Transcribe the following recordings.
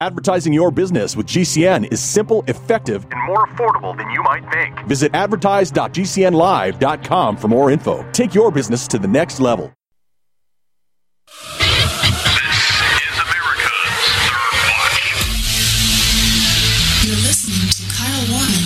Advertising your business with GCN is simple, effective, and more affordable than you might think. Visit advertise.gcnlive.com for more info. Take your business to the next level. This is America's Third Watch. You're listening to Kyle Warren.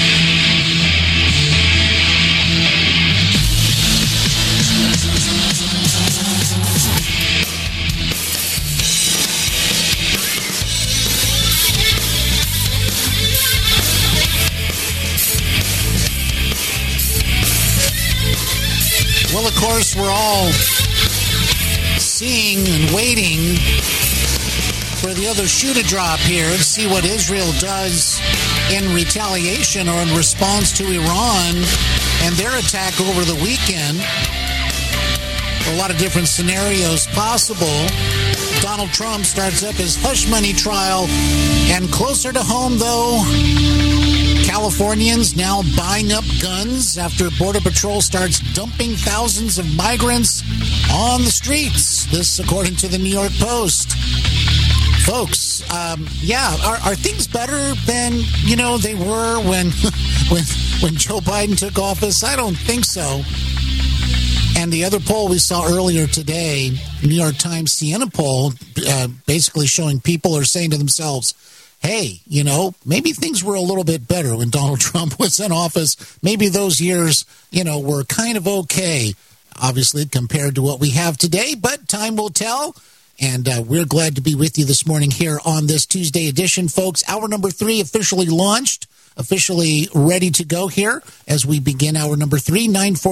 Well, of course, we're all seeing and waiting for the other shoe to drop here to see what Israel does in retaliation or in response to Iran and their attack over the weekend. A lot of different scenarios possible. Donald Trump starts up his hush money trial, and closer to home, though, Californians now buying up guns after Border Patrol starts dumping thousands of migrants on the streets. This, according to the New York Post. Folks, are things better than, they were when Joe Biden took office? I don't think so. And the other poll we saw earlier today, New York Times Siena poll, basically showing people are saying to themselves, hey, maybe things were a little bit better when Donald Trump was in office. Maybe those years, were kind of okay, obviously, compared to what we have today. But time will tell. And we're glad to be with you this morning here on this Tuesday edition, folks. Hour number 3 officially launched. Officially ready to go here as we begin hour number 3.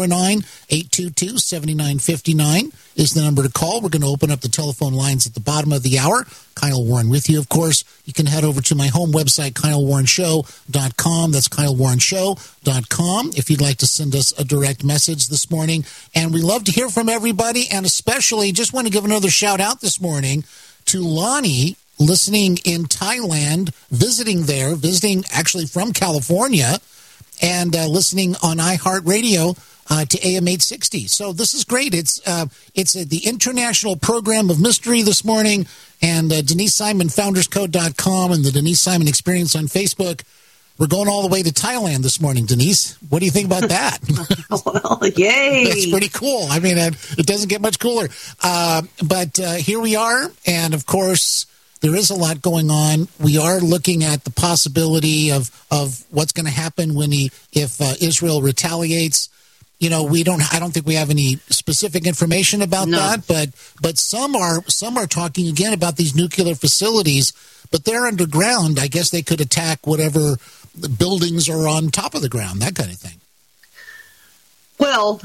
949-822-7959 is the number to call. We're going to open up the telephone lines at the bottom of the hour. Kyle Warren with you, of course. You can head over to my home website, KyleWarrenShow.com. That's KyleWarrenShow.com if you'd like to send us a direct message this morning. And we love to hear from everybody, and especially just want to give another shout out this morning to Lonnie, listening in Thailand, visiting actually from California, and listening on iHeartRadio to AM 860. So this is great. It's the International Program of Mystery this morning, and Denise Simon, FoundersCode.com, and the Denise Simon Experience on Facebook. We're going all the way to Thailand this morning, Denise. What do you think about that? Well, yay. That's pretty cool. I mean, it doesn't get much cooler. But here we are, and of course, there is a lot going on. We are looking at the possibility of what's going to happen if Israel retaliates. I don't think we have any specific information about that, but some are talking again about these nuclear facilities, but they're underground. I guess they could attack whatever the buildings are on top of the ground, that kind of thing. Well,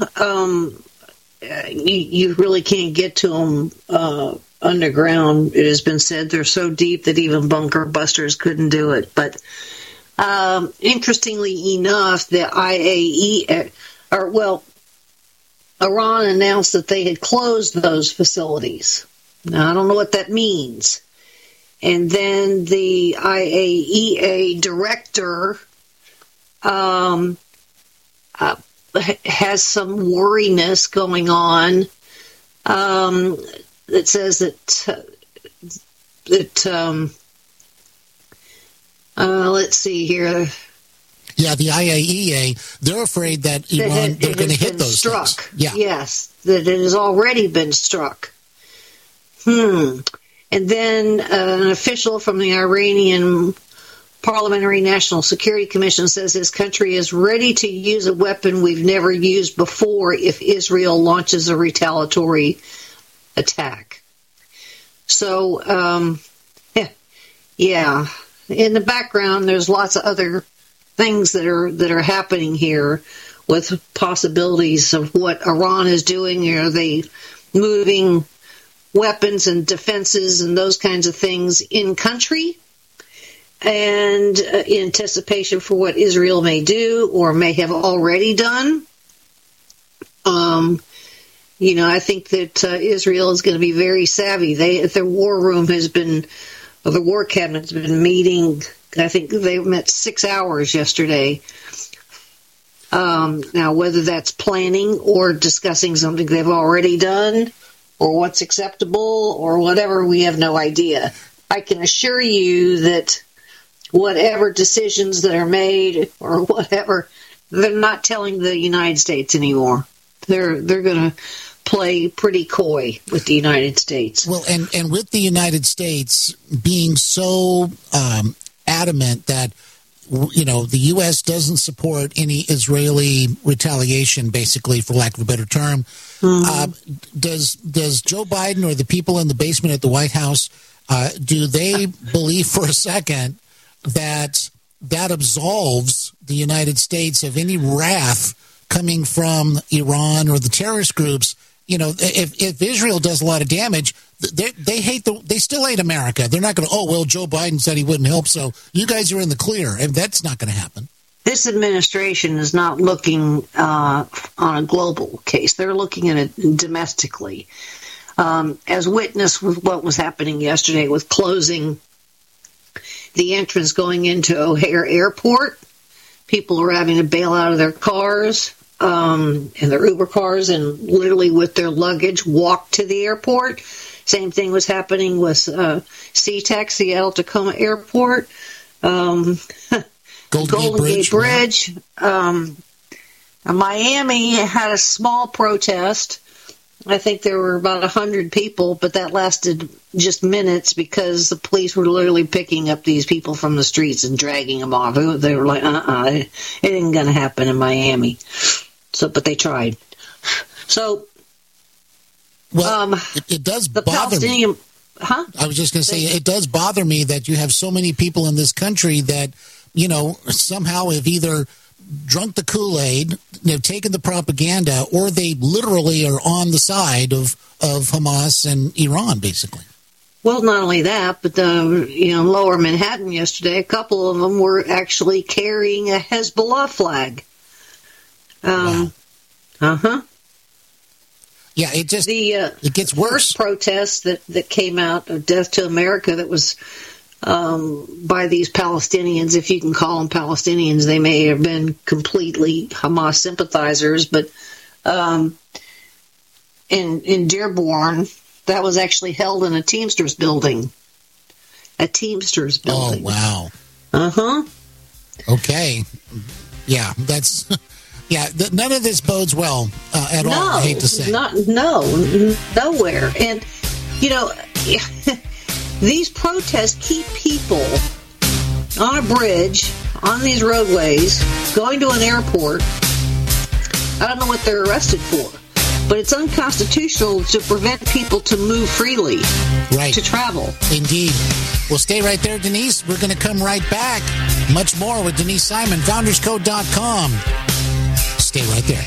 you really can't get to them underground. It has been said they're so deep that even bunker busters couldn't do it. But interestingly enough, the Iran announced that they had closed those facilities. Now, I don't know what that means. And then the IAEA director has some worriness going on. That says that let's see here. Yeah, the IAEA, they're afraid that Iran, they're going to hit those struck. things. Yeah. Yes, that it has already been struck. And then an official from the Iranian Parliamentary National Security Commission says his country is ready to use a weapon we've never used before if Israel launches a retaliatory attack. So, yeah. In the background, there's lots of other things that are happening here with possibilities of what Iran is doing. Are they moving weapons and defenses and those kinds of things in country? And in anticipation for what Israel may do or may have already done. I think that Israel is going to be very savvy. Their war room the war cabinet's been meeting. I think they met 6 hours yesterday. Now, whether that's planning or discussing something they've already done or what's acceptable or whatever, we have no idea. I can assure you that whatever decisions that are made or whatever, they're not telling the United States anymore. They're going to play pretty coy with the United States. Well, and with the United States being so adamant that, you know, the U.S. doesn't support any Israeli retaliation, basically, for lack of a better term, does Joe Biden or the people in the basement at the White House, do they believe for a second that absolves the United States of any wrath coming from Iran or the terrorist groups? You know, if Israel does a lot of damage, they still hate America. They're not going to, oh, well, Joe Biden said he wouldn't help, so you guys are in the clear. And that's not going to happen. This administration is not looking on a global case. They're looking at it domestically. As witnessed with what was happening yesterday with closing the entrance going into O'Hare Airport, people were having to bail out of their cars and their Uber cars and literally with their luggage walk to the airport. Same thing was happening with SeaTac, Seattle Tacoma Airport, Golden Gate Bridge. Miami had a small protest. I think there were about 100 people, but that lasted just minutes because the police were literally picking up these people from the streets and dragging them off. They were like, it ain't going to happen in Miami. So, but they tried. So, well, it does bother me. Huh? I was just going to say, it does bother me that you have so many people in this country that, you know, somehow have either drunk the Kool-Aid, they've taken the propaganda, or they literally are on the side of Hamas and Iran, basically. Well, not only that, but Lower Manhattan yesterday, a couple of them were actually carrying a Hezbollah flag. Wow. Uh-huh. Yeah, it just it gets worse. First protest that came out of Death to America that was by these Palestinians, if you can call them Palestinians. They may have been completely Hamas sympathizers, but in Dearborn, that was actually held in a Teamsters building. A Teamsters building. Oh, wow. Uh-huh. Okay. Yeah, that's... Yeah, none of this bodes well at all, I hate to say. Nowhere. And, you know, these protests keep people on a bridge, on these roadways, going to an airport. I don't know what they're arrested for, but it's unconstitutional to prevent people to move freely, to travel. Indeed. Well, stay right there, Denise. We're going to come right back. Much more with Denise Simon, FoundersCode.com. Stay right there.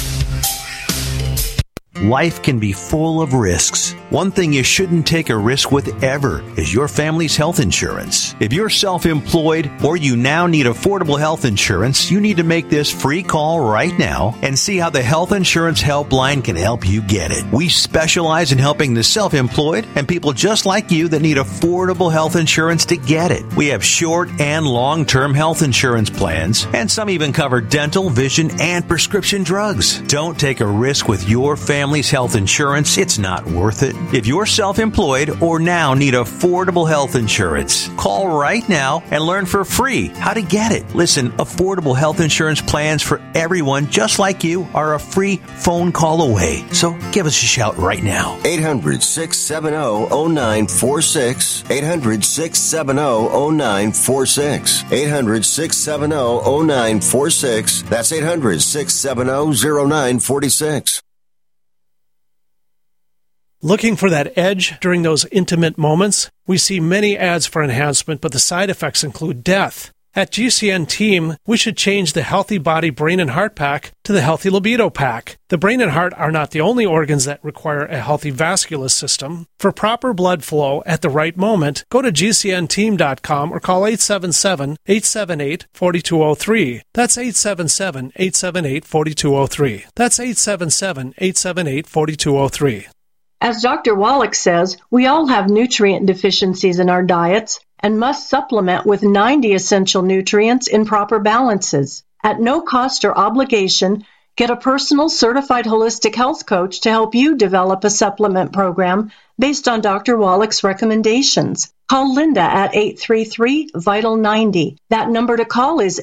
Life can be full of risks. One thing you shouldn't take a risk with ever is your family's health insurance. If you're self-employed or you now need affordable health insurance, you need to make this free call right now and see how the Health Insurance Helpline can help you get it. We specialize in helping the self-employed and people just like you that need affordable health insurance to get it. We have short and long-term health insurance plans, and some even cover dental, vision, and prescription drugs. Don't take a risk with your family's health insurance. It's not worth it. If you're self-employed or now need affordable health insurance, call right now and learn for free how to get it. Listen, affordable health insurance plans for everyone just like you are a free phone call away. So give us a shout right now. 800-670-0946. 800-670-0946. 800-670-0946. That's 800-670-0946. Looking for that edge during those intimate moments? We see many ads for enhancement, but the side effects include death. At GCN Team, we should change the Healthy Body, Brain, and Heart Pack to the Healthy Libido Pack. The brain and heart are not the only organs that require a healthy vascular system. For proper blood flow at the right moment, go to GCNteam.com or call 877-878-4203. That's 877-878-4203. That's 877-878-4203. As Dr. Wallach says, we all have nutrient deficiencies in our diets and must supplement with 90 essential nutrients in proper balances. At no cost or obligation, get a personal certified holistic health coach to help you develop a supplement program based on Dr. Wallach's recommendations. Call Linda at 833-VITAL-90. That number to call is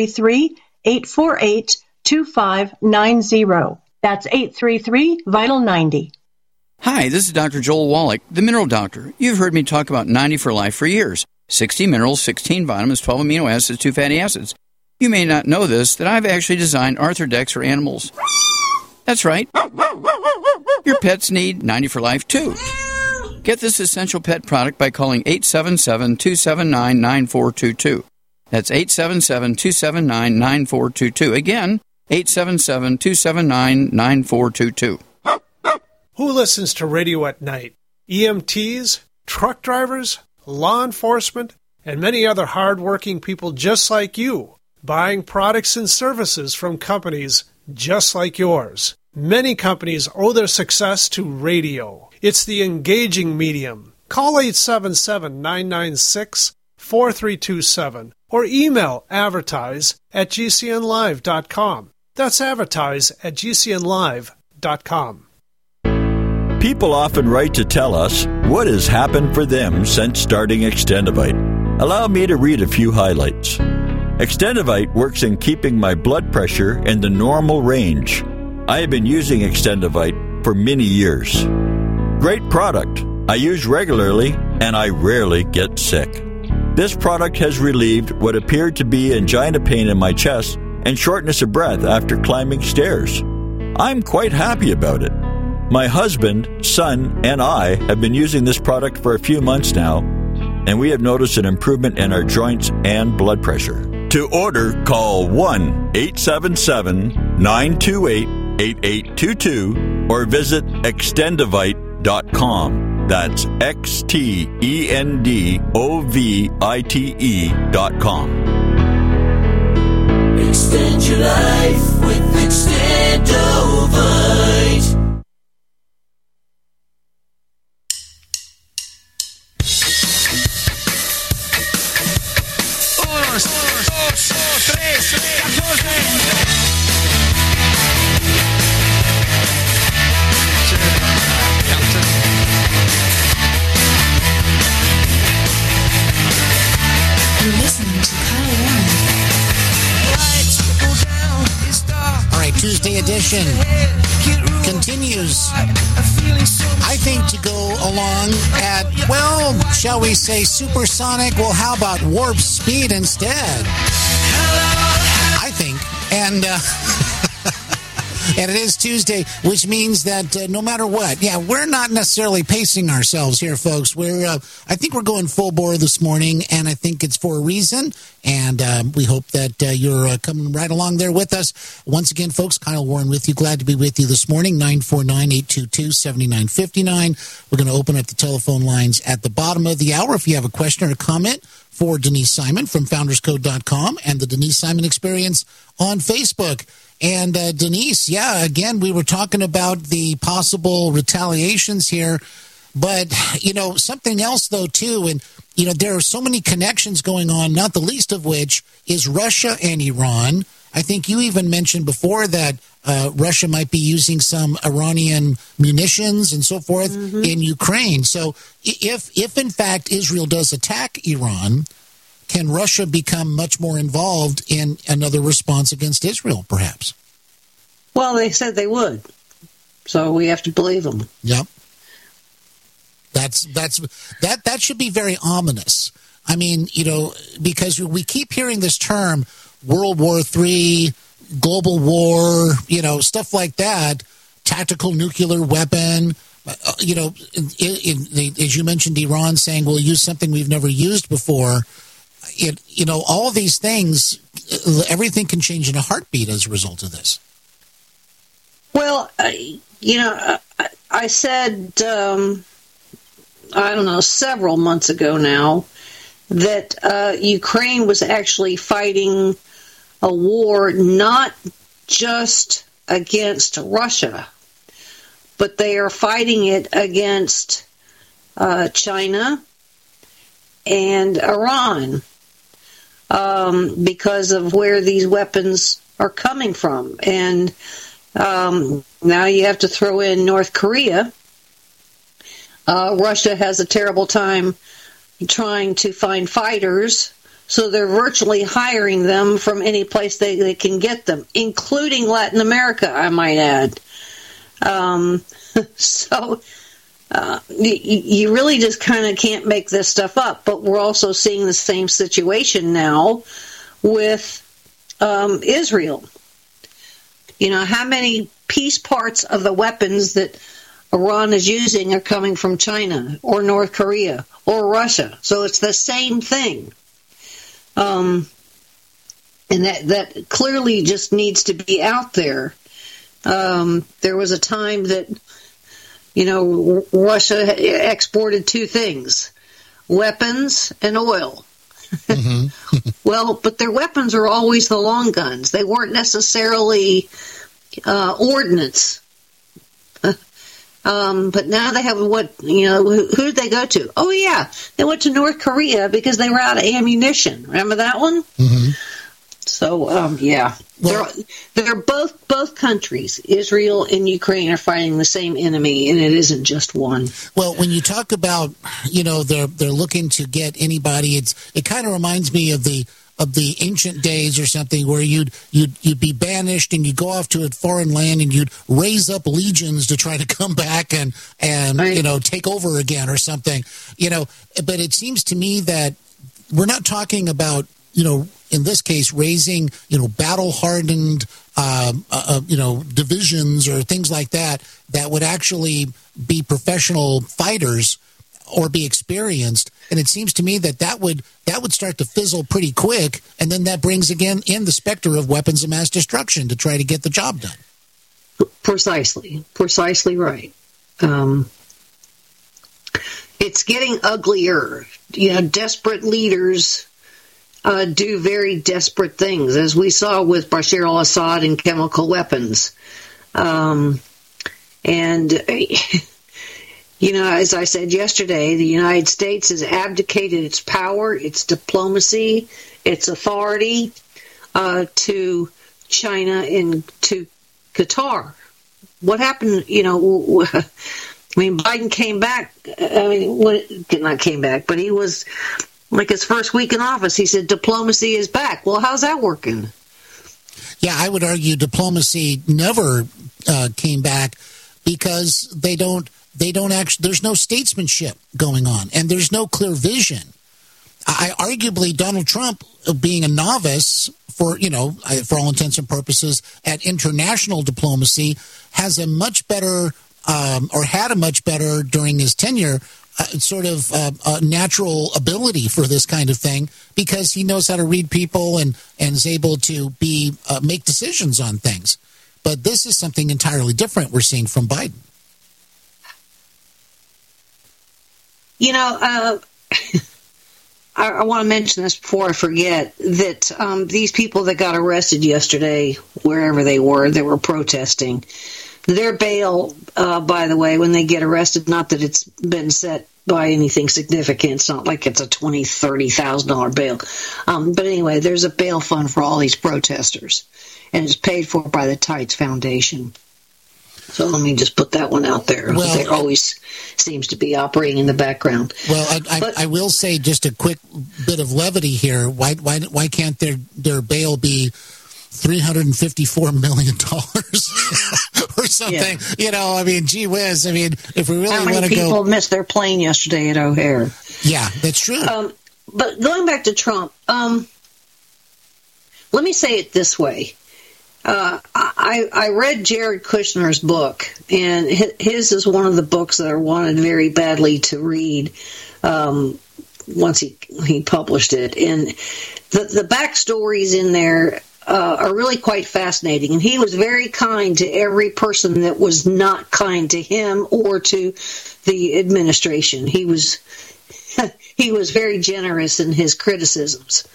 833-848-2590. That's 833-VITAL-90. Hi, this is Dr. Joel Wallach, the Mineral Doctor. You've heard me talk about 90 for Life for years. 60 minerals, 16 vitamins, 12 amino acids, 2 fatty acids. You may not know this, that I've actually designed Arthrodex for animals. That's right. Your pets need 90 for Life, too. Get this essential pet product by calling 877-279-9422. That's 877-279-9422. Again, 877-279-9422. Who listens to radio at night? EMTs, truck drivers, law enforcement, and many other hard-working people just like you, buying products and services from companies just like yours. Many companies owe their success to radio. It's the engaging medium. Call 877-996-4327 or email advertise@gcnlive.com. That's advertise@gcnlive.com. People often write to tell us what has happened for them since starting Extendivite. Allow me to read a few highlights. Extendivite works in keeping my blood pressure in the normal range. I have been using Extendivite for many years. Great product. I use regularly and I rarely get sick. This product has relieved what appeared to be angina pain in my chest and shortness of breath after climbing stairs. I'm quite happy about it. My husband, son, and I have been using this product for a few months now, and we have noticed an improvement in our joints and blood pressure. To order, call 1-877-928-8822 or visit Extendivite.com. That's XTENDOVITE.com. Extend your life with Extendovite. You're listening to Kyle Warren. All right, Tuesday edition continues. I think to go along at, well, shall we say supersonic? Well, how about warp speed instead? I think. And and it is Tuesday, which means that no matter what, we're not necessarily pacing ourselves here, folks. I think we're going full bore this morning, and I think it's for a reason. And we hope that you're coming right along there with us. Once again, folks, Kyle Warren with you. Glad to be with you this morning. 949-822-7959. We're going to open up the telephone lines at the bottom of the hour. If you have a question or a comment for Denise Simon from founderscode.com and the Denise Simon Experience on Facebook. And Denise, again, we were talking about the possible retaliations here. But, something else, though, too, and, there are so many connections going on, not the least of which is Russia and Iran. I think you even mentioned before that Russia might be using some Iranian munitions and so forth in Ukraine. So if in fact Israel does attack Iran, can Russia become much more involved in another response against Israel, perhaps? Well, they said they would, so we have to believe them. Yep. That should be very ominous. I mean, because we keep hearing this term, World War III, global war, stuff like that, tactical nuclear weapon. As you mentioned, Iran saying we'll use something we've never used before. All these things, everything can change in a heartbeat as a result of this. Well, I said, several months ago now, that Ukraine was actually fighting a war not just against Russia, but they are fighting it against China and Iran because of where these weapons are coming from. And now you have to throw in North Korea. Russia has a terrible time trying to find fighters, so they're virtually hiring them from any place they can get them, including Latin America, I might add. So you really just kind of can't make this stuff up. But we're also seeing the same situation now with Israel. You know, how many piece parts of the weapons that Iran is using are coming from China or North Korea or Russia? So it's the same thing. And that clearly just needs to be out there. There was a time that, you know, Russia exported two things, weapons and oil. Mm-hmm. Well, but their weapons are always the long guns. They weren't necessarily ordnance. But now they have who did they go to? Oh, yeah, they went to North Korea because they were out of ammunition. Remember that one? Mm-hmm. So, yeah. Well, they're both countries, Israel and Ukraine, are fighting the same enemy, and it isn't just one. Well, when you talk about, you know, they're looking to get anybody, it kind of reminds me of the ancient days or something, where you'd be banished and you'd go off to a foreign land and you'd raise up legions to try to come back and right, you know, take over again or something, you know. But it seems to me that we're not talking about, you know, in this case, raising, you know, battle-hardened, you know, divisions or things like that would actually be professional fighters or be experienced. And it seems to me that would start to fizzle pretty quick, and then that brings again in the specter of weapons of mass destruction to try to get the job done. Precisely right. It's getting uglier. You know, desperate leaders do very desperate things, as we saw with Bashar al-Assad and chemical weapons. And, you know, as I said yesterday, the United States has abdicated its power, its diplomacy, its authority to China and to Qatar. What happened, you know, I mean, Biden came back, not came back, but he was, like, his first week in office, he said diplomacy is back. Well, how's that working? Yeah, I would argue diplomacy never came back, because they don't actually, there's no statesmanship going on, and there's no clear vision. Arguably, Donald Trump, being a novice for all intents and purposes at international diplomacy, has a much better, or had a much better during his tenure, sort of natural ability for this kind of thing, because he knows how to read people and is able to make decisions on things. But this is something entirely different we're seeing from Biden. You know, I want to mention this before I forget, that these people that got arrested yesterday, wherever they were protesting, their bail, by the way, when they get arrested, not that it's been set by anything significant, it's not like it's a $20,000, $30,000 bail. But anyway, there's a bail fund for all these protesters, and it's paid for by the Tides Foundation. So let me just put that one out there. Well, there always seems to be operating in the background. Well, I will say, just a quick bit of levity here. Why can't their bail be $354 million or something? Yeah. You know, I mean, gee whiz. I mean, if we really want to go... How many people missed their plane yesterday at O'Hare? Yeah, that's true. But going back to Trump, let me say it this way. I read Jared Kushner's book, and his is one of the books that I wanted very badly to read once he published it. And the backstories in there are really quite fascinating. And he was very kind to every person that was not kind to him or to the administration. He was very generous in his criticisms.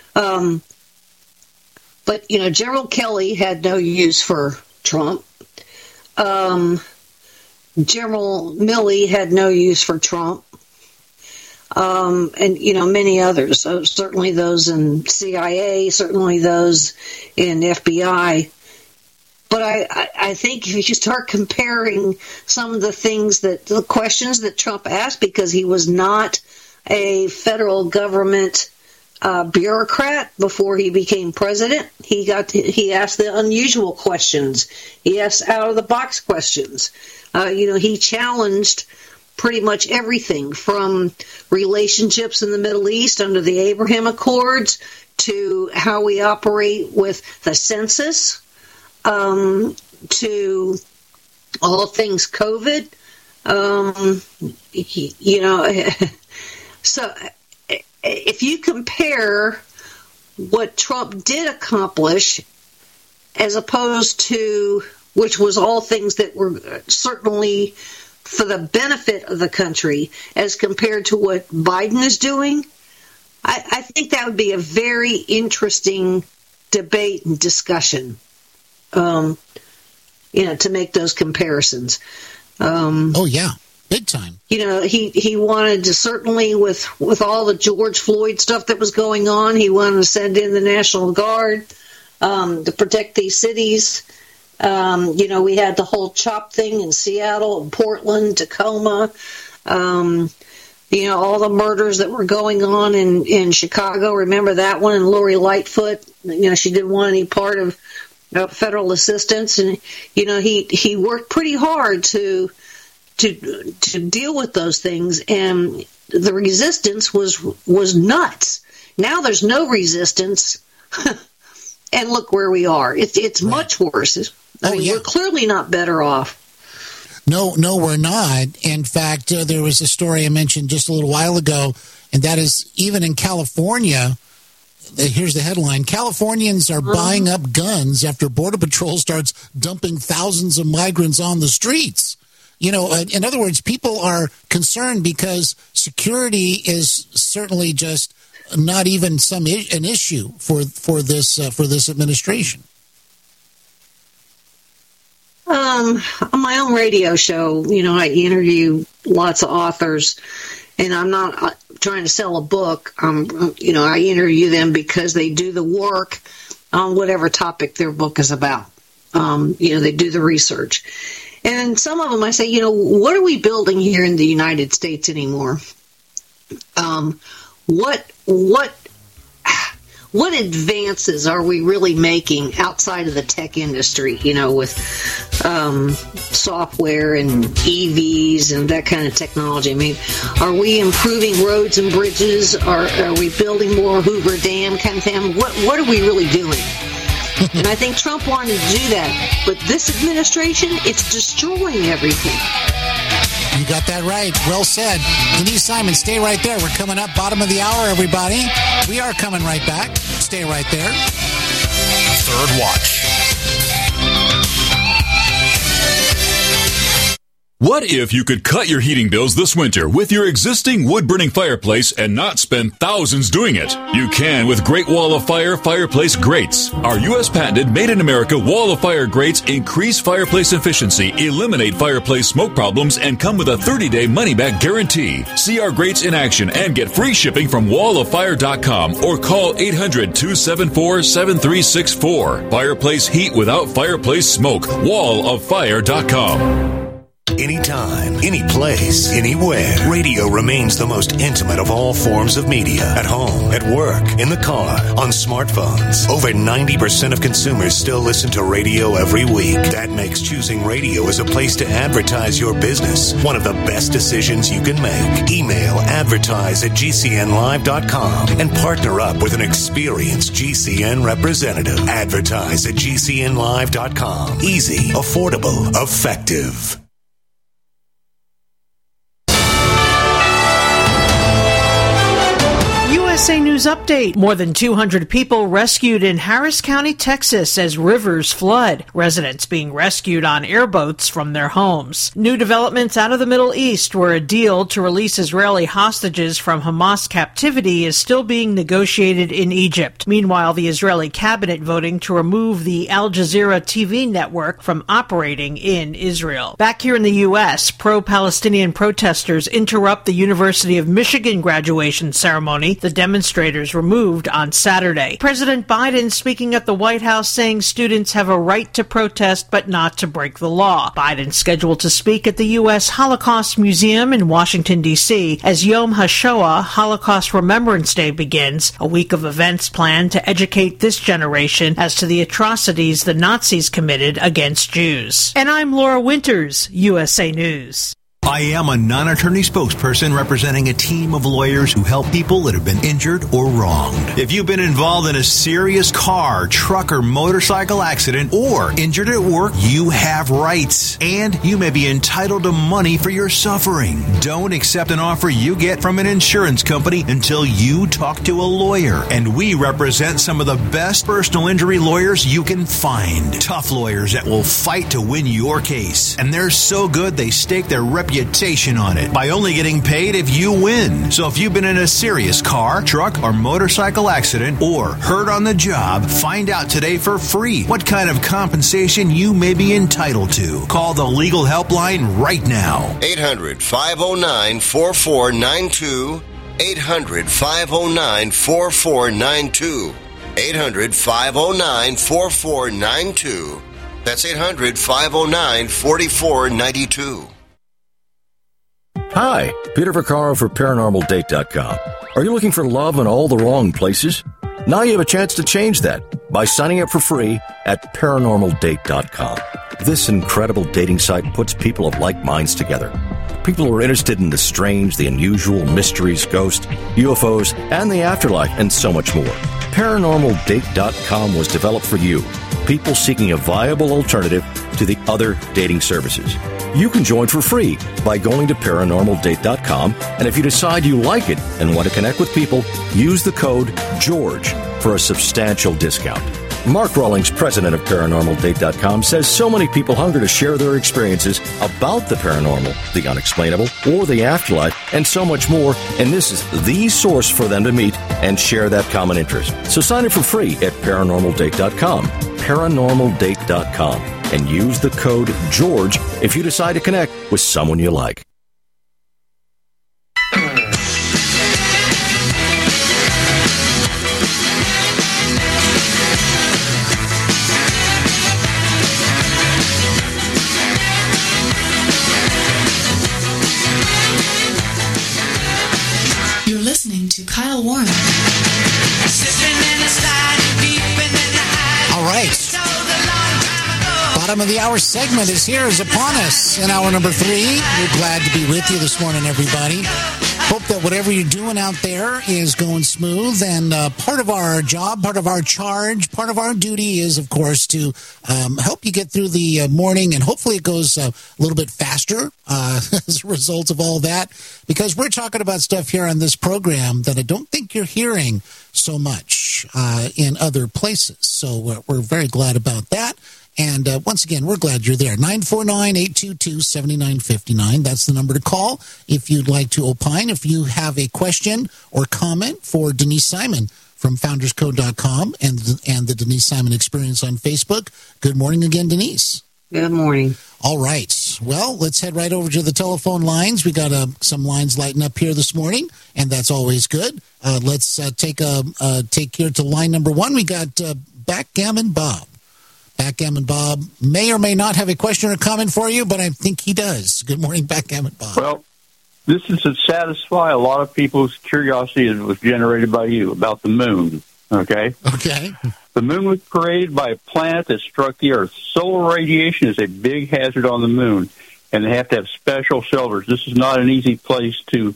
But, you know, General Kelly had no use for Trump. General Milley had no use for Trump. And, you know, many others. So certainly those in CIA, certainly those in FBI. But I think if you start comparing some of the questions that Trump asked, because he was not a federal government bureaucrat before he became president. He asked the unusual questions. He asked out-of-the-box questions. He challenged pretty much everything from relationships in the Middle East under the Abraham Accords to how we operate with the census, to all things COVID. So if you compare what Trump did accomplish as opposed to, which was all things that were certainly for the benefit of the country, as compared to what Biden is doing, I think that would be a very interesting debate and discussion, to make those comparisons. Big time. He wanted to, certainly with all the George Floyd stuff that was going on, he wanted to send in the National Guard to protect these cities. We had the whole CHOP thing in Seattle and Portland, Tacoma. All the murders that were going on in Chicago. Remember that one? And Lori Lightfoot, she didn't want any part of federal assistance. And, he worked pretty hard to deal with those things. And the resistance was nuts. Now there's no resistance. And look where we are. It's much worse. We're clearly not better off. No, we're not. In fact, there was a story I mentioned just a little while ago, and that is even in California. Here's the headline: Californians are buying up guns after Border Patrol starts dumping thousands of migrants on the streets. In other words, people are concerned because security is certainly just not even an issue for this administration. On my own radio show, I interview lots of authors, and I'm not trying to sell a book. I interview them because they do the work on whatever topic their book is about. They do the research. And some of them I say, what are we building here in the United States anymore? What advances are we really making outside of the tech industry, with software and EVs and that kind of technology? I mean, are we improving roads and bridges? Are we building more Hoover Dam kind of thing? What are we really doing? And I think Trump wanted to do that. But this administration, it's destroying everything. You got that right. Well said. Denise Simon, stay right there. We're coming up bottom of the hour, everybody. We are coming right back. Stay right there. Third Watch. What if you could cut your heating bills this winter with your existing wood-burning fireplace and not spend thousands doing it? You can with Great Wall of Fire fireplace grates. Our U.S. patented made-in-America Wall of Fire grates increase fireplace efficiency, eliminate fireplace smoke problems, and come with a 30-day money-back guarantee. See our grates in action and get free shipping from walloffire.com or call 800-274-7364. Fireplace heat without fireplace smoke. walloffire.com. Anytime, any place, anywhere. Radio remains the most intimate of all forms of media. At home, at work, in the car, on smartphones. Over 90% of consumers still listen to radio every week. That makes choosing radio as a place to advertise your business one of the best decisions you can make. Email advertise@gcnlive.com and partner up with an experienced GCN representative. Advertise@gcnlive.com. Easy, affordable, effective. USA News Update. More than 200 people rescued in Harris County, Texas as rivers flood. Residents being rescued on airboats from their homes. New developments out of the Middle East, where a deal to release Israeli hostages from Hamas captivity is still being negotiated in Egypt. Meanwhile, the Israeli cabinet voting to remove the Al Jazeera TV network from operating in Israel. Back here in the U.S., pro-Palestinian protesters interrupt the University of Michigan graduation ceremony. The demonstrators removed on Saturday. President Biden speaking at the White House saying students have a right to protest but not to break the law. Biden scheduled to speak at the U.S. Holocaust Museum in Washington, D.C. as Yom HaShoah, Holocaust Remembrance Day, begins, a week of events planned to educate this generation as to the atrocities the Nazis committed against Jews. And I'm Laura Winters, USA News. I am a non-attorney spokesperson representing a team of lawyers who help people that have been injured or wronged. If you've been involved in a serious car, truck, or motorcycle accident or injured at work, you have rights, and you may be entitled to money for your suffering. Don't accept an offer you get from an insurance company until you talk to a lawyer. And we represent some of the best personal injury lawyers you can find. Tough lawyers that will fight to win your case. And they're so good they stake their reputation on it by only getting paid if you win. So if you've been in a serious car, truck, or motorcycle accident or hurt on the job, find out today for free what kind of compensation you may be entitled to. Call the legal helpline right now. 800-509-4492. 800-509-4492. 800-509-4492. That's 800-509-4492. Hi, Peter Vaccaro for ParanormalDate.com. Are you looking for love in all the wrong places? Now you have a chance to change that by signing up for free at ParanormalDate.com. This incredible dating site puts people of like minds together. People who are interested in the strange, the unusual, mysteries, ghosts, UFOs, and the afterlife, and so much more. ParanormalDate.com was developed for you, people seeking a viable alternative to the other dating services. You can join for free by going to ParanormalDate.com, and if you decide you like it and want to connect with people, use the code GEORGE for a substantial discount. Mark Rawlings, president of ParanormalDate.com, says so many people hunger to share their experiences about the paranormal, the unexplainable, or the afterlife, and so much more, and this is the source for them to meet and share that common interest. So sign up for free at ParanormalDate.com, ParanormalDate.com, and use the code GEORGE if you decide to connect with someone you like. You're listening to Kyle Warren. All right. Bottom of the hour segment is upon us in hour number 3. We're glad to be with you this morning, everybody. Hope that whatever you're doing out there is going smooth. And part of our job, part of our charge, part of our duty is, of course, to help you get through the morning. And hopefully it goes a little bit faster as a result of all that. Because we're talking about stuff here on this program that I don't think you're hearing so much in other places. So we're very glad about that. And once again, we're glad you're there. 949-822-7959. That's the number to call if you'd like to opine. If you have a question or comment for Denise Simon from FoundersCode.com and the Denise Simon Experience on Facebook. Good morning again, Denise. Good morning. All right. Well, let's head right over to the telephone lines. We got some lines lighting up here this morning, and that's always good. Let's take here to line number 1. We got Backgammon Bob. Backgammon Bob may or may not have a question or comment for you, but I think he does. Good morning, Backgammon Bob. Well, this is to satisfy a lot of people's curiosity that was generated by you about the moon, okay? Okay. The moon was created by a planet that struck the Earth. Solar radiation is a big hazard on the moon, and they have to have special shelters. This is not an easy place to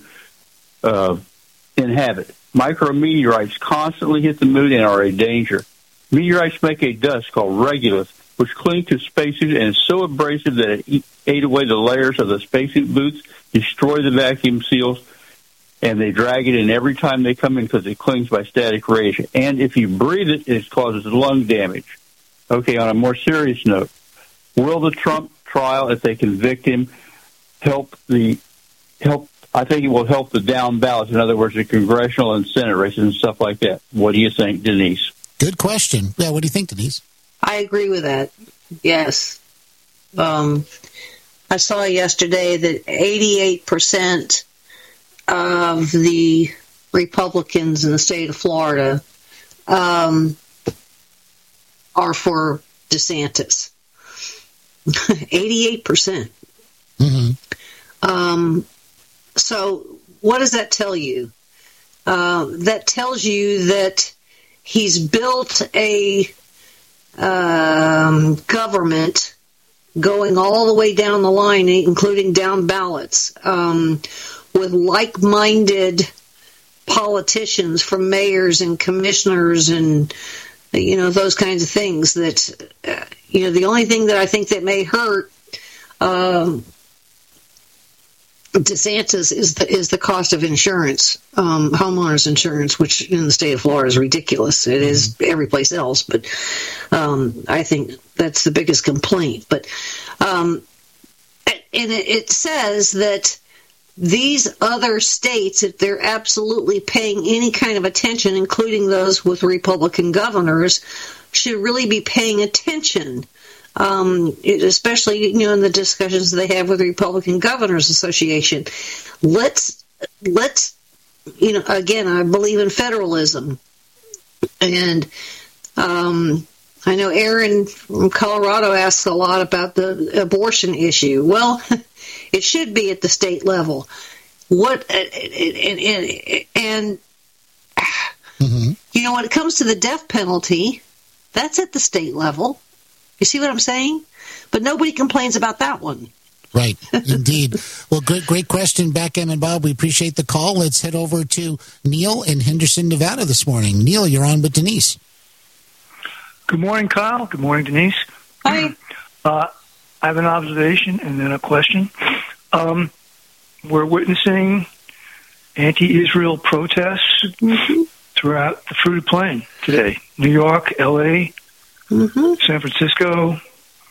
inhabit. Micrometeorites constantly hit the moon and are a danger. Meteorites make a dust called regolith, which clings to spacesuits and is so abrasive that it ate away the layers of the spacesuit boots, destroy the vacuum seals, and they drag it in every time they come in because it clings by static radiation. And if you breathe it, it causes lung damage. Okay, on a more serious note, will the Trump trial, if they convict him, help? I think it will help the down ballots. In other words, the congressional and Senate races and stuff like that. What do you think, Denise? Good question. Yeah, what do you think, Denise? I agree with that. Yes. I saw yesterday that 88% of the Republicans in the state of Florida are for DeSantis. 88%. So what does that tell you? That tells you that he's built a government going all the way down the line, including down ballots, with like-minded politicians from mayors and commissioners and, those kinds of things that, the only thing that I think that may hurt DeSantis is the cost of insurance, homeowners insurance, which in the state of Florida is ridiculous. It is every place else, but I think that's the biggest complaint. But and it says that these other states, if they're absolutely paying any kind of attention, including those with Republican governors, should really be paying attention. Especially, in the discussions they have with the Republican Governors Association. Let's, again, I believe in federalism. And I know Aaron from Colorado asks a lot about the abortion issue. Well, it should be at the state level. When it comes to the death penalty, that's at the state level. You see what I'm saying? But nobody complains about that one. Right, indeed. Well, great question, Beckham and Bob. We appreciate the call. Let's head over to Neil in Henderson, Nevada this morning. Neil, you're on with Denise. Good morning, Kyle. Good morning, Denise. Hi. I have an observation and then a question. We're witnessing anti-Israel protests throughout the Fruited Plain today. New York, L.A., San Francisco,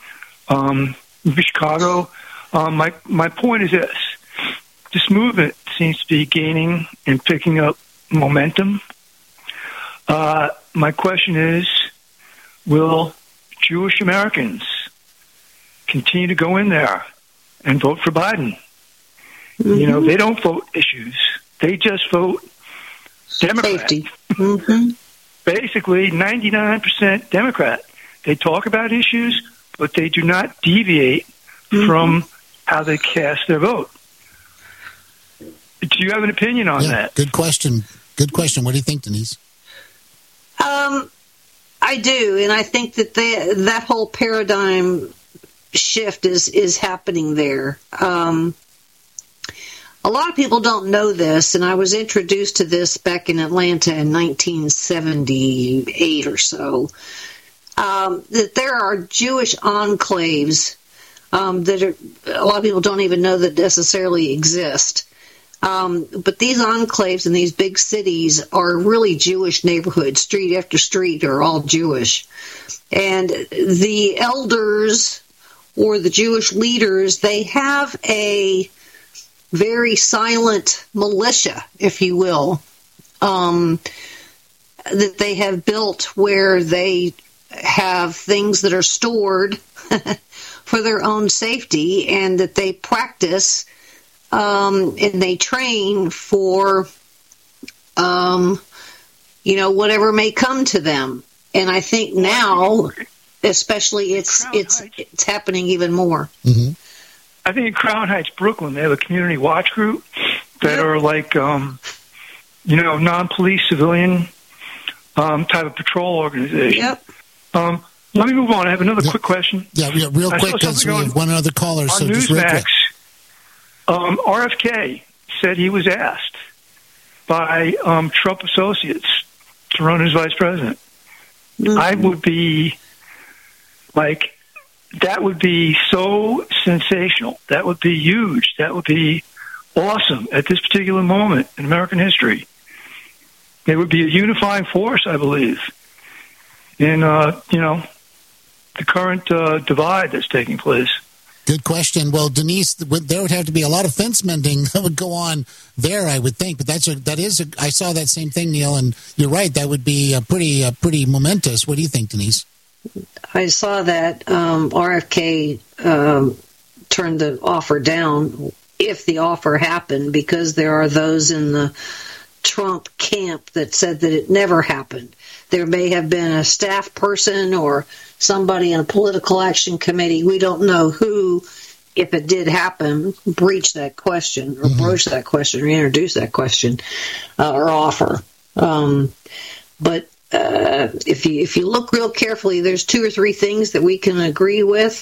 Chicago. My point is this. This movement seems to be gaining and picking up momentum. My question is, will Jewish Americans continue to go in there and vote for Biden? They don't vote issues. They just vote Democrat. Basically, 99% Democrat. They talk about issues, but they do not deviate from how they cast their vote. Do you have an opinion on that? Good question. Good question. What do you think, Denise? I do, and I think that that whole paradigm shift is happening there. A lot of people don't know this, and I was introduced to this back in Atlanta in 1978 or so, that there are Jewish enclaves that a lot of people don't even know that necessarily exist. But these enclaves in these big cities are really Jewish neighborhoods. Street after street are all Jewish. And the elders or the Jewish leaders, they have a very silent militia, if you will, that they have built where they have things that are stored for their own safety, and that they practice and they train for, whatever may come to them. And I think now, especially, it's happening even more. Mm-hmm. I think in Crown Heights, Brooklyn, they have a community watch group that are like, non-police civilian type of patrol organization. Yep. Let me move on. I have another quick question. Yeah, real quick, because we have one other caller. On So just real quick. Newsmax, RFK said he was asked by Trump associates to run as vice president. Mm-hmm. I would be like, that would be so sensational. That would be huge. That would be awesome at this particular moment in American history. It would be a unifying force, I believe, in, the current divide that's taking place. Good question. Well, Denise, there would have to be a lot of fence mending that would go on there, I would think. But I saw that same thing, Neil, and you're right. That would be pretty momentous. What do you think, Denise? I saw that RFK turned the offer down, if the offer happened, because there are those in the Trump camp that said that it never happened. There may have been a staff person or somebody in a political action committee. We don't know who, if it did happen, breached that question or broached that question or introduced that question or offer. But if you look real carefully, there's 2 or 3 things that we can agree with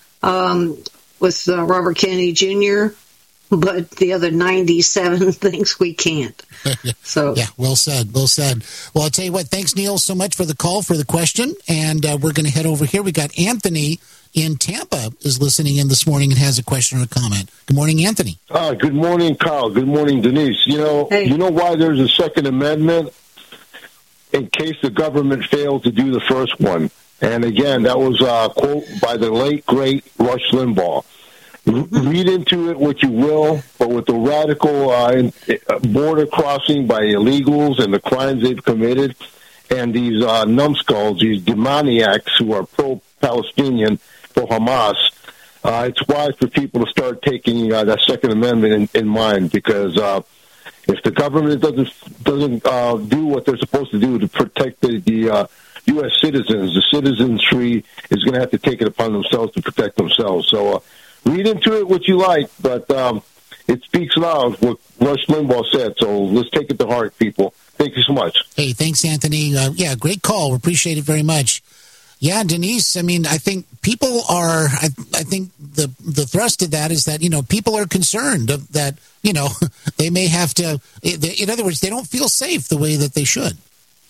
Robert Kennedy Jr., but the other 97 things we can't. So yeah, well said. Well, I'll tell you what, thanks, Neil, so much for the call, for the question, and we're going to head over here. We got Anthony in Tampa is listening in this morning and has a question or a comment. Good morning, Anthony. Good morning, Kyle. Good morning, Denise. You know why there's a Second Amendment? In case the government failed to do the first one. And again, that was a quote by the late, great Rush Limbaugh. Read into it what you will, but with the radical border crossing by illegals and the crimes they've committed, and these numbskulls, these demoniacs who are pro-Palestinian, pro-Hamas, it's wise for people to start taking that Second Amendment in mind, because if the government doesn't do what they're supposed to do to protect the U.S. citizens, the citizenry is going to have to take it upon themselves to protect themselves. So read into it what you like, but it speaks loud what Rush Limbaugh said. So let's take it to heart, people. Thank you so much. Hey, thanks, Anthony. Yeah, great call. We appreciate it very much. Yeah, Denise, I mean, I think people are, I think the thrust of that is that, people are concerned that, they may have to, in other words, they don't feel safe the way that they should.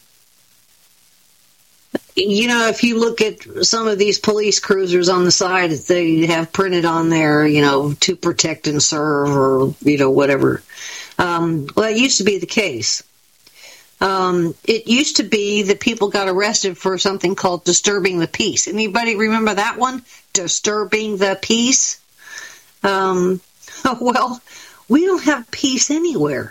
If you look at some of these police cruisers on the side, they have printed on there, to protect and serve or, whatever. Well, that used to be the case. It used to be that people got arrested for something called disturbing the peace. Anybody remember that one? Disturbing the peace? Well, we don't have peace anywhere.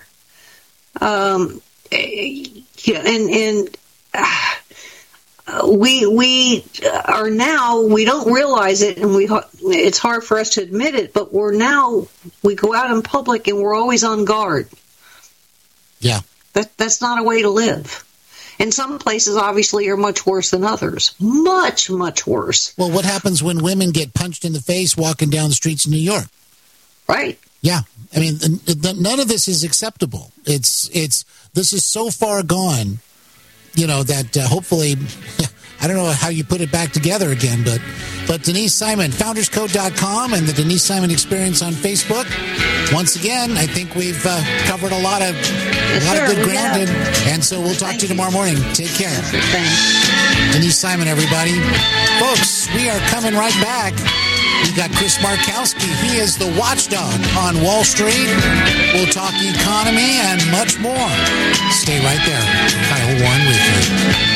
We are now, we don't realize it, and it's hard for us to admit it, but we go out in public and we're always on guard. Yeah. That's not a way to live. And some places obviously are much worse than others. Much, much worse. Well, what happens when women get punched in the face walking down the streets of New York? Right. Yeah. I mean, none of this is acceptable. This is so far gone, that hopefully, I don't know how you put it back together again, but Denise Simon, founderscode.com and the Denise Simon Experience on Facebook. Once again, I think we've covered a lot of good ground, and so we'll talk to you tomorrow morning. Take care. Denise Simon, everybody. Folks, we are coming right back. We've got Chris Markowski. He is the watchdog on Wall Street. We'll talk economy and much more. Stay right there. Kyle Warren with you.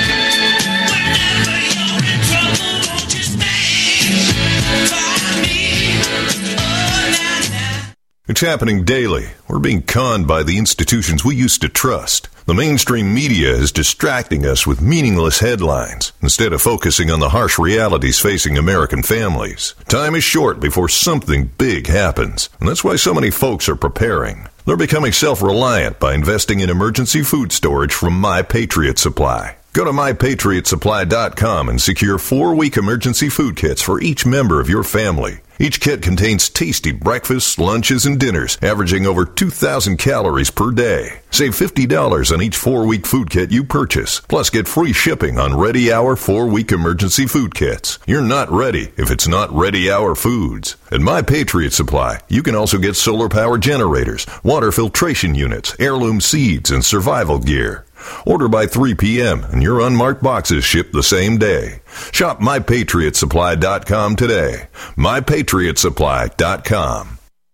It's happening daily. We're being conned by the institutions we used to trust. The mainstream media is distracting us with meaningless headlines instead of focusing on the harsh realities facing American families. Time is short before something big happens, and that's why so many folks are preparing. They're becoming self-reliant by investing in emergency food storage from My Patriot Supply. Go to MyPatriotSupply.com and secure 4-week emergency food kits for each member of your family. Each kit contains tasty breakfasts, lunches, and dinners, averaging over 2,000 calories per day. Save $50 on each 4-week food kit you purchase. Plus, get free shipping on Ready Hour 4-week emergency food kits. You're not ready if it's not Ready Hour Foods. At My Patriot Supply, you can also get solar power generators, water filtration units, heirloom seeds, and survival gear. Order by 3 p.m. and your unmarked boxes ship the same day. Shop MyPatriotSupply.com today. MyPatriotSupply.com.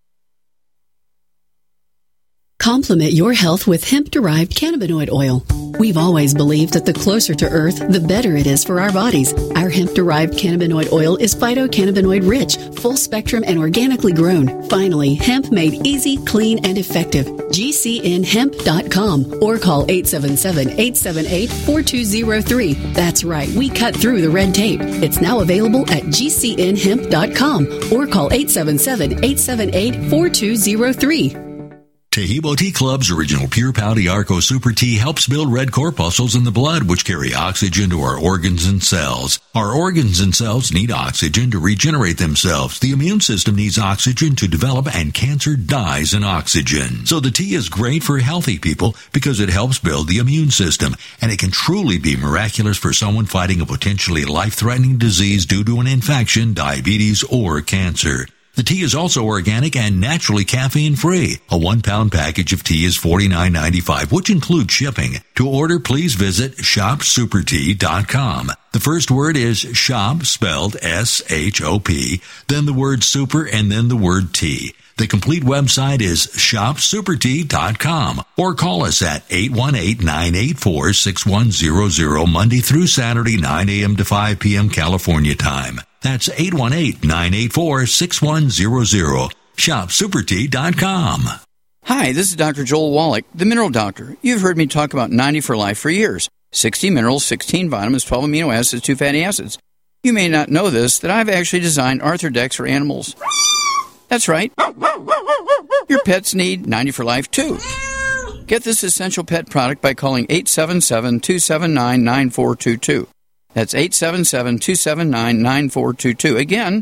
Complement your health with hemp-derived cannabinoid oil. We've always believed that the closer to Earth, the better it is for our bodies. Our hemp-derived cannabinoid oil is phytocannabinoid-rich, full-spectrum, and organically grown. Finally, hemp made easy, clean, and effective. GCNhemp.com or call 877-878-4203. That's right, we cut through the red tape. It's now available at GCNhemp.com or call 877-878-4203. Tahibo Tea Club's original Pure Pouty Arco Super Tea helps build red corpuscles in the blood, which carry oxygen to our organs and cells. Our organs and cells need oxygen to regenerate themselves. The immune system needs oxygen to develop, and cancer dies in oxygen. So the tea is great for healthy people because it helps build the immune system, and it can truly be miraculous for someone fighting a potentially life-threatening disease due to an infection, diabetes, or cancer. The tea is also organic and naturally caffeine-free. A 1-pound package of tea is $49.95, which includes shipping. To order, please visit shopsupertea.com. The first word is shop, spelled S-H-O-P, then the word super, and then the word tea. The complete website is shopsupertea.com, or call us at 818-984-6100 Monday through Saturday, 9 a.m. to 5 p.m. California time. That's 818-984-6100. ShopSuperTea.com. Hi, this is Dr. Joel Wallach, the Mineral Doctor. You've heard me talk about 90 for Life for years. 60 minerals, 16 vitamins, 12 amino acids, 2 fatty acids. You may not know this, that I've actually designed Arthrodex for animals. That's right. Your pets need 90 for Life, too. Get this essential pet product by calling 877-279-9422. That's 877-279-9422. Again,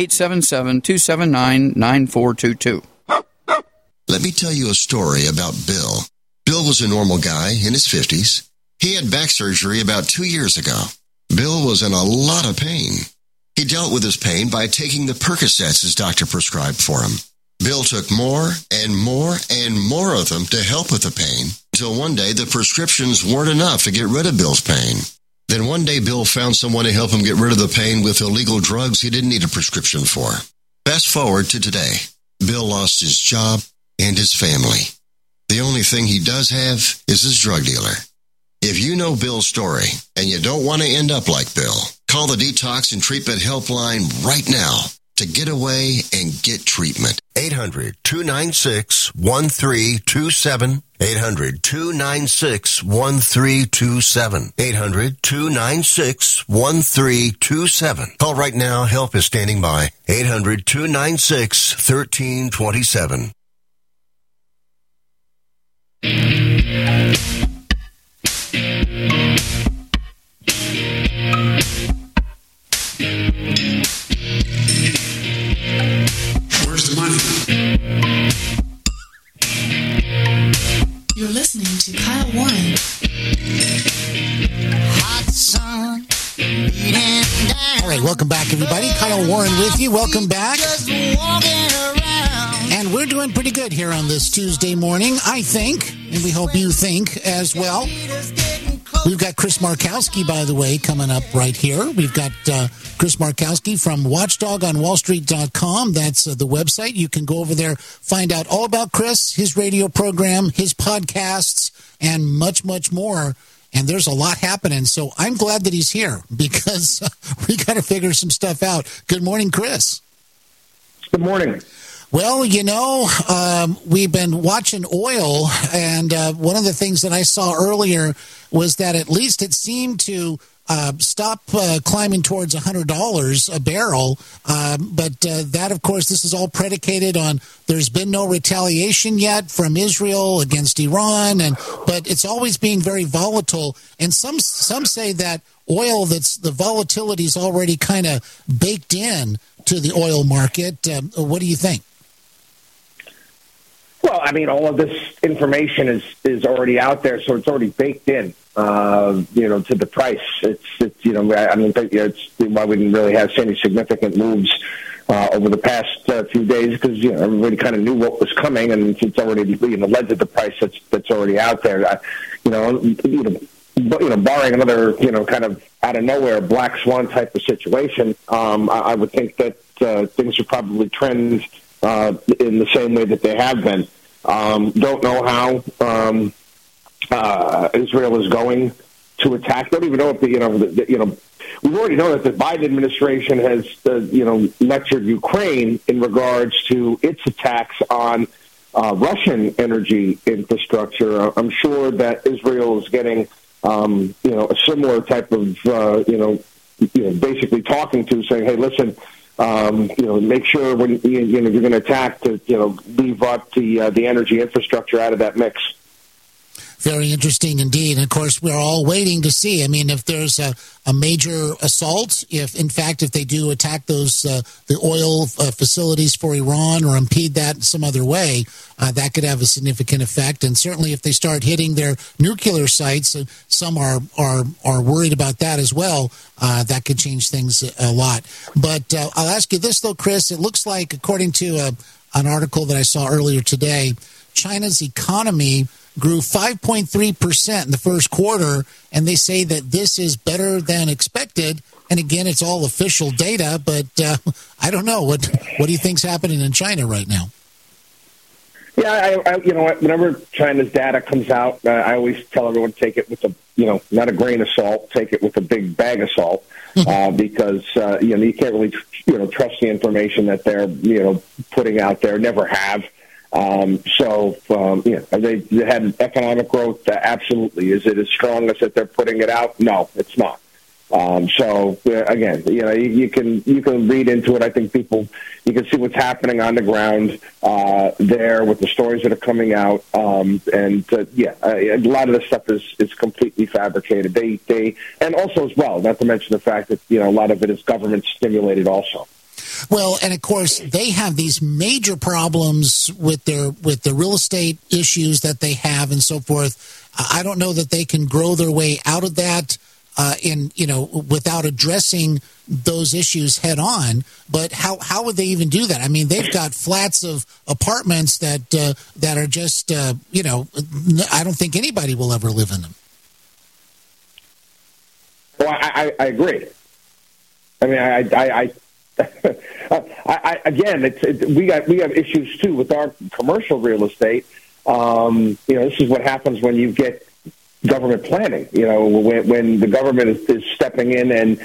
877-279-9422. Let me tell you a story about Bill. Bill was a normal guy in his 50s. He had back surgery about 2 years ago. Bill was in a lot of pain. He dealt with his pain by taking the Percocets his doctor prescribed for him. Bill took more and more and more of them to help with the pain, until one day the prescriptions weren't enough to get rid of Bill's pain. Then one day Bill found someone to help him get rid of the pain with illegal drugs he didn't need a prescription for. Fast forward to today. Bill lost his job and his family. The only thing he does have is his drug dealer. If you know Bill's story and you don't want to end up like Bill, call the Detox and Treatment Helpline right now to get away and get treatment. 800-296-1327. 800-296-1327. 800-296-1327. Call right now. Help is standing by. 800-296-1327. Where's the money? You're listening to Kyle Warren. Hot sun beating down. All right, welcome back, everybody. Kyle Warren with you. Welcome back. And we're doing pretty good here on this Tuesday morning, I think, and we hope you think as well. We've got Chris Markowski, by the way, coming up right here. We've got Chris Markowski from WatchDogOnWallStreet.com. That's the website. You can go over there, find out all about Chris, his radio program, his podcasts, and much, much more. And there's a lot happening, so I'm glad that he's here because we got to figure some stuff out. Good morning, Chris. Good morning. Well, you know, we've been watching oil, and one of the things that I saw earlier was that at least it seemed to stop climbing towards $100 a barrel. But that, of course, this is all predicated on there's been no retaliation yet from Israel against Iran, but it's always being very volatile. And some say that oil, that's the volatility is already kind of baked in to the oil market. What do you think? Well, I mean, all of this information is already out there, so it's already baked in, to the price. It's I mean, it's why we didn't really have any significant moves over the past few days because everybody kind of knew what was coming, and it's already led to the price that's already out there. Barring another kind of out of nowhere black swan type of situation, I would think that things would probably trend in the same way that they have been. Don't know how Israel is going to attack. Don't even know if we've already know that the Biden administration has lectured Ukraine in regards to its attacks on Russian energy infrastructure. I'm sure that Israel is getting a similar type of basically talking to, saying, hey, listen, Make sure when you're going to attack to leave out the energy infrastructure out of that mix. Very interesting indeed. And, of course, we're all waiting to see. I mean, if there's a major assault, if they do attack the oil facilities for Iran or impede that in some other way, that could have a significant effect. And certainly if they start hitting their nuclear sites, some are worried about that as well. That could change things a lot. But I'll ask you this, though, Chris. It looks like, according to an article that I saw earlier today, China's economy grew 5.3% in the first quarter, and they say that this is better than expected. And again, it's all official data, but I don't know. What do you think's happening in China right now? Yeah, whenever China's data comes out, I always tell everyone to take it with not a grain of salt, take it with a big bag of salt, because you can't really trust the information that they're putting out there. Never have. They had economic growth. Absolutely. Is it as strong as that they're putting it out? No, it's not. Again, you can read into it. I think you can see what's happening on the ground there with the stories that are coming out. A lot of this stuff is completely fabricated. They and also as well, not to mention the fact that a lot of it is government stimulated also. Well, and of course, they have these major problems with the real estate issues that they have and so forth. I don't know that they can grow their way out of that without addressing those issues head on. But how would they even do that? I mean, they've got flats of apartments that are just I don't think anybody will ever live in them. Well, I agree. I mean, we have issues too with our commercial real estate. This is what happens when you get government planning. When the government is stepping in and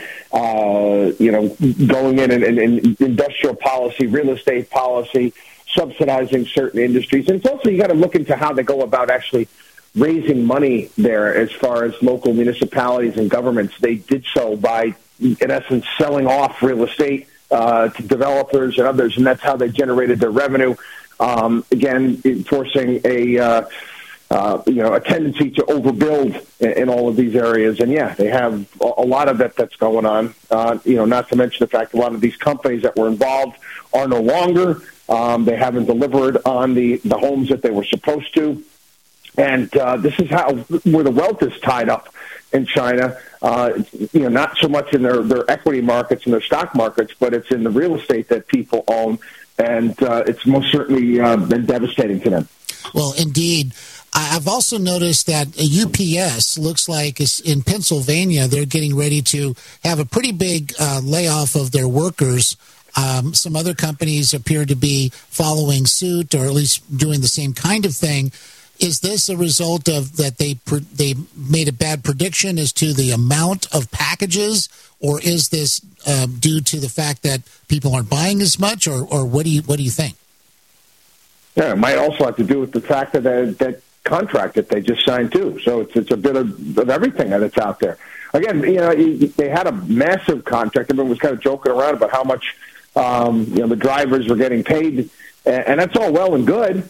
going in and industrial policy, real estate policy, subsidizing certain industries, and it's also you got to look into how they go about actually raising money there. As far as local municipalities and governments, they did so by, in essence, selling off real estate to developers and others, and that's how they generated their revenue. Again, enforcing a tendency to overbuild in all of these areas. And they have a lot of that's going on. Not to mention the fact a lot of these companies that were involved are no longer. They haven't delivered on the homes that they were supposed to. And this is where the wealth is tied up in China. Not so much in their equity markets and their stock markets, but it's in the real estate that people own, and it's most certainly been devastating to them. Well, indeed. I've also noticed that UPS looks like in Pennsylvania, they're getting ready to have a pretty big layoff of their workers. Some other companies appear to be following suit, or at least doing the same kind of thing. Is this a result of that they made a bad prediction as to the amount of packages, or is this due to the fact that people aren't buying as much, or what do you think? Yeah, it might also have to do with the fact that contract that they just signed too. So it's a bit of everything that's out there. Again, they had a massive contract. Everyone was kind of joking around about how much the drivers were getting paid, and that's all well and good.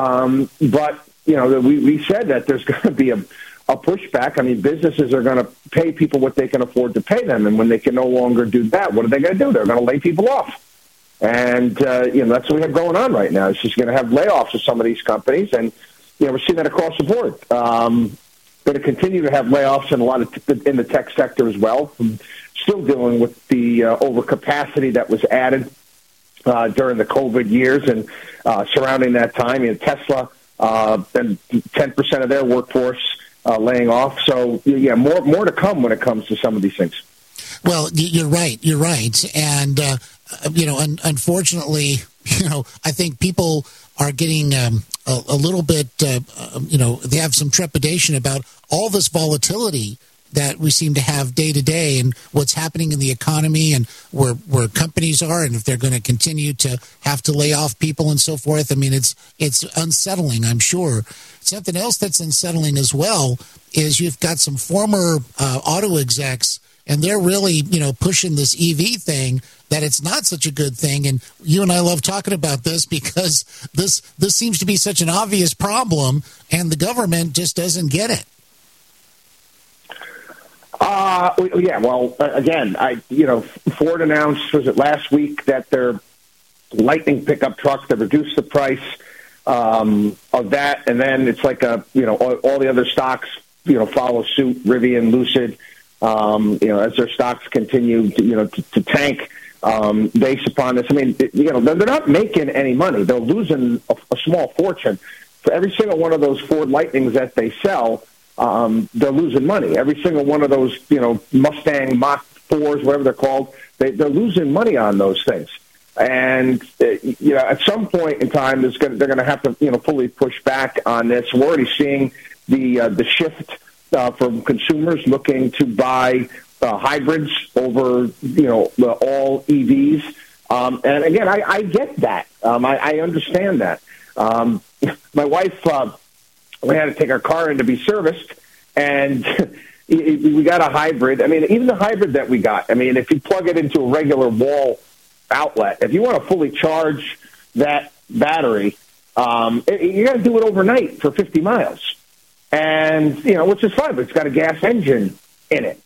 But we said that there's going to be a pushback. I mean, businesses are going to pay people what they can afford to pay them, and when they can no longer do that, what are they going to do? They're going to lay people off. And, that's what we have going on right now. It's just going to have layoffs of some of these companies, and, we're seeing that across the board. Going to continue to have layoffs in the tech sector as well. Still dealing with the overcapacity that was added during the COVID years and surrounding that time. Tesla, and 10% of their workforce laying off. So, more to come when it comes to some of these things. Well, you're right. And, unfortunately, I think people are getting a little bit, they have some trepidation about all this volatility that we seem to have day to day, and what's happening in the economy, and where companies are, and if they're going to continue to have to lay off people and so forth. I mean, it's unsettling, I'm sure. Something else that's unsettling as well is you've got some former auto execs, and they're really, pushing this EV thing that it's not such a good thing. And you and I love talking about this because this seems to be such an obvious problem, and the government just doesn't get it. Yeah, well, again, Ford announced, was it last week, that their Lightning pickup truck, they reduced the price of that, and then it's like all the other stocks, follow suit, Rivian, Lucid, as their stocks continue to tank based upon this. I mean, they're not making any money. They're losing a small fortune. For every single one of those Ford Lightnings that they sell, they're losing money. Every single one of those, Mustang Mach 4s, whatever they're called, they're losing money on those things. And at some point in time, they're going to have to fully push back on this. We're already seeing the shift from consumers looking to buy hybrids over all EVs. And again, I get that. I understand that. My wife, we had to take our car in to be serviced, and we got a hybrid. I mean, even the hybrid that we got, I mean, if you plug it into a regular wall outlet, if you want to fully charge that battery, you got to do it overnight for 50 miles. And, which is fine, but it's got a gas engine in it.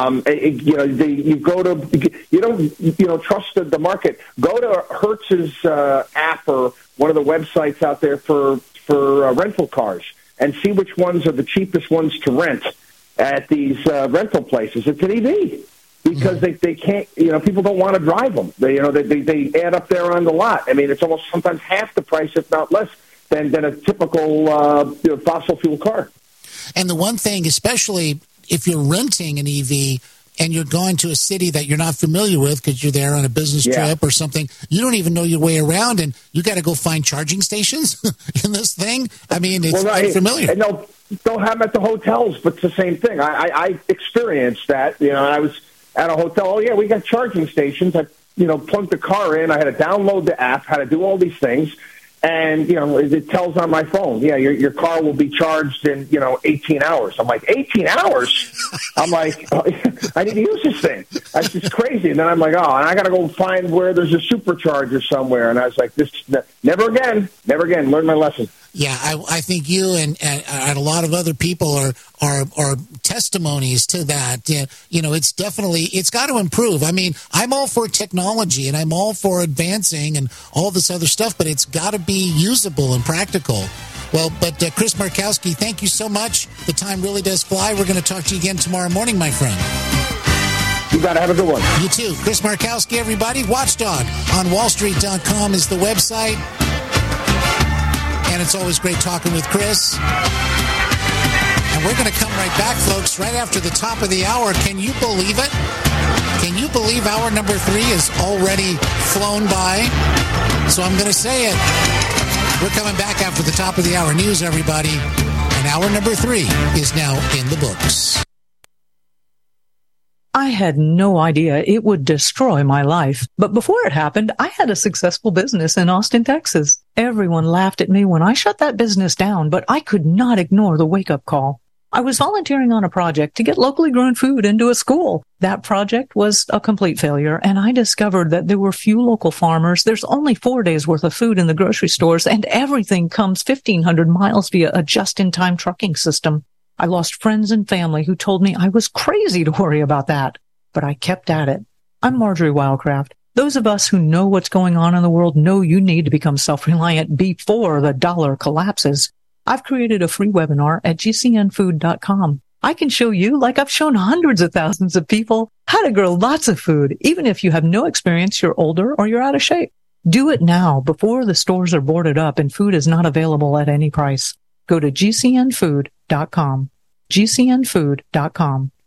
You don't trust the market. Go to Hertz's app or one of the websites out there for rental cars and see which ones are the cheapest ones to rent at these rental places. It's an EV because they can't, people don't want to drive them. They add up there on the lot. I mean, it's almost sometimes half the price, if not less, than a typical fossil fuel car. And the one thing, especially if you're renting an EV and you're going to a city that you're not familiar with because you're there on a business trip or something, you don't even know your way around, and you got to go find charging stations in this thing. I mean, it's unfamiliar. And they'll have them at the hotels, but it's the same thing. I experienced that. I was at a hotel. Oh, yeah, we got charging stations. I, plugged the car in. I had to download the app, had to do all these things. And, it tells on my phone, your car will be charged in, 18 hours. I'm like, 18 hours? I'm like, oh, I need to use this thing. That's just crazy. And then I'm like, and I got to go find where there's a supercharger somewhere. And I was like, never again, learn my lesson. Yeah, I think you and a lot of other people are testimonies to that. It's got to improve. I mean, I'm all for technology and I'm all for advancing and all this other stuff, but it's got to be usable and practical. Well, but Chris Markowski, thank you so much. The time really does fly. We're going to talk to you again tomorrow morning, my friend. You got to have a good one. You too. Chris Markowski, everybody. Watchdog on wallstreet.com is the website. And it's always great talking with Chris. And we're going to come right back, folks, right after the top of the hour. Can you believe it? Can you believe hour number 3 is already flown by? So I'm going to say it. We're coming back after the top of the hour news, everybody. And hour number 3 is now in the books. I had no idea it would destroy my life. But before it happened, I had a successful business in Austin, Texas. Everyone laughed at me when I shut that business down, but I could not ignore the wake-up call. I was volunteering on a project to get locally grown food into a school. That project was a complete failure, and I discovered that there were few local farmers. There's only 4 days worth of food in the grocery stores, and everything comes 1,500 miles via a just-in-time trucking system. I lost friends and family who told me I was crazy to worry about that, but I kept at it. I'm Marjorie Wildcraft. Those of us who know what's going on in the world know you need to become self-reliant before the dollar collapses. I've created a free webinar at gcnfood.com. I can show you, like I've shown hundreds of thousands of people, how to grow lots of food, even if you have no experience, you're older, or you're out of shape. Do it now before the stores are boarded up and food is not available at any price. Go to gcnfood.com. gcnfood.com.